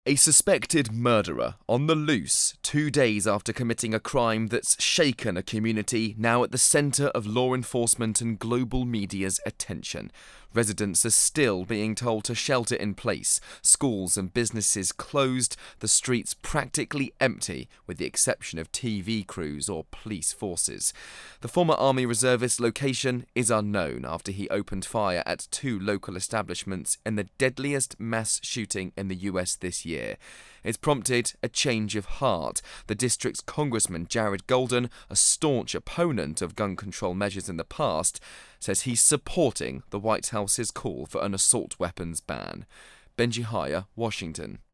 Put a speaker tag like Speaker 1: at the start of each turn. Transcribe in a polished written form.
Speaker 1: A suspected murderer on the loose 2 days after committing a crime that's shaken a community now at the centre of law enforcement and global media's attention. Residents are still being told to shelter in place, schools and businesses closed, the streets practically empty with the exception of TV crews or police forces. The former Army reservist's location is unknown after he opened fire at 2 local establishments in the deadliest mass shooting in the US this year. It's prompted a change of heart. The district's Congressman Jared Golden, a staunch opponent of gun control measures in the past, says he's supporting the White House's call for an assault weapons ban. Benji Haya, Washington.